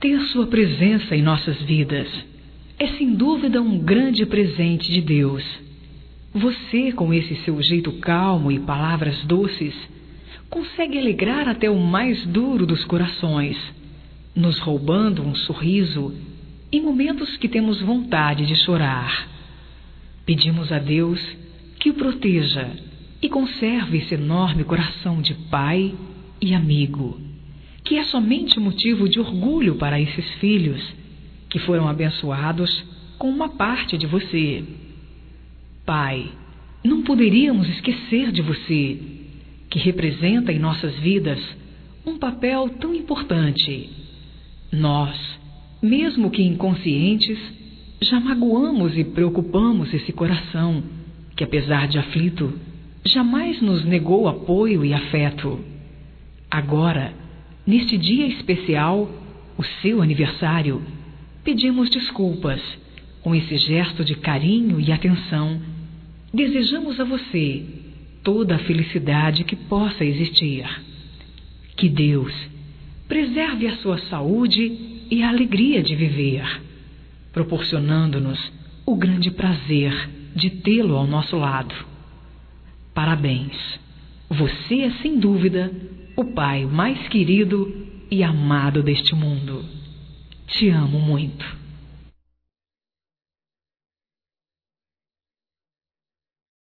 Ter sua presença em nossas vidas é sem dúvida um grande presente de Deus. Você, com esse seu jeito calmo e palavras doces, consegue alegrar até o mais duro dos corações, nos roubando um sorriso em momentos que temos vontade de chorar. Pedimos a Deus que o proteja e conserve esse enorme coração de pai e amigo, que é somente motivo de orgulho para esses filhos que foram abençoados com uma parte de você. Pai, não poderíamos esquecer de você, que representa em nossas vidas um papel tão importante. Nós, mesmo que inconscientes, já magoamos e preocupamos esse coração, que apesar de aflito, jamais nos negou apoio e afeto. Agora, neste dia especial, o seu aniversário, pedimos desculpas. Com esse gesto de carinho e atenção, desejamos a você toda a felicidade que possa existir. Que Deus preserve a sua saúde e a alegria de viver, proporcionando-nos o grande prazer de tê-lo ao nosso lado. Parabéns! Você é, sem dúvida, o pai mais querido e amado deste mundo. Te amo muito.